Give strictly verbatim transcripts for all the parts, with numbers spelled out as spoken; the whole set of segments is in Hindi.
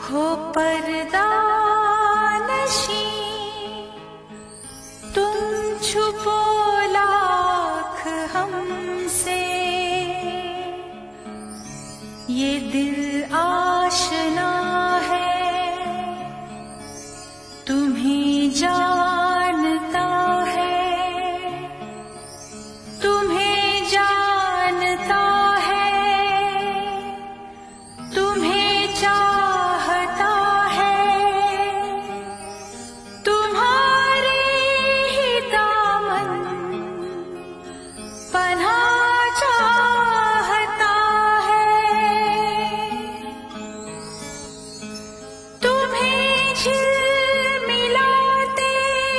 हो पर्दा नशी तुम छुपो लाख हमसे, ये दिल आशना है तुम्हें जानता है, तुम्हें जानता है, तुम्हें चाहता है, तुम्हारे ही दामन पनाह चाहता है, तुम्हें झिलमिलाते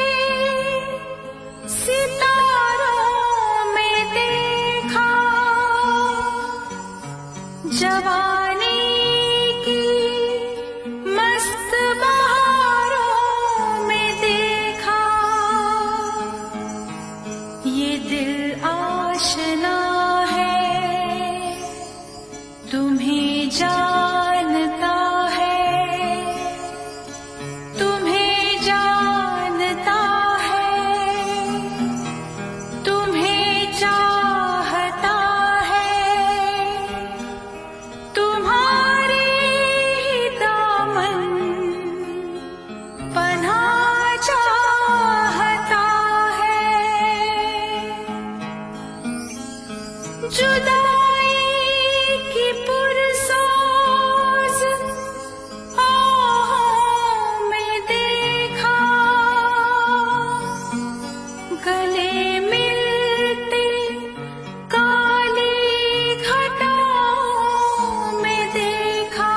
सितारों में देखा, जवानी की मस्त बहारों में देखा, ये दिल आशना है तुम्हें जानता है, तुम्हें जानता है, तुम्हें चाहता है, तुम्हारे ही दामन पनाह चाहता है, जुदाई की पुरसाज आहों में देखा, गले मिलते काली घटाओं में देखा,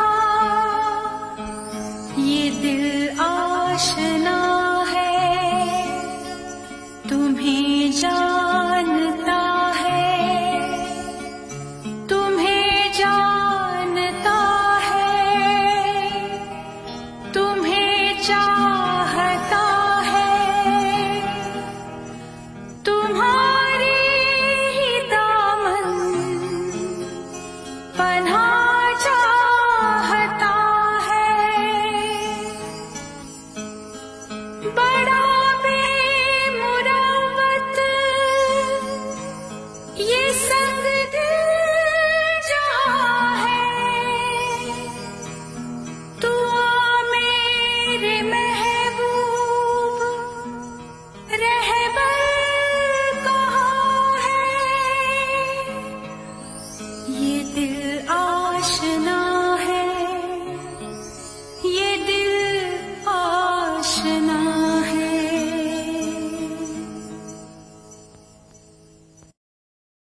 ये दिल आशना है तुम्हें जानता है, तुम्हें जानता है, तुम्हें चाहता है, तुम्हारे ही दामन पनाह चाहता है, बड़ा बेमुरवत ये संग दिल जहाँ है, तू आ मेरे महबूब रहबर कहाँ है, ये दिल आशना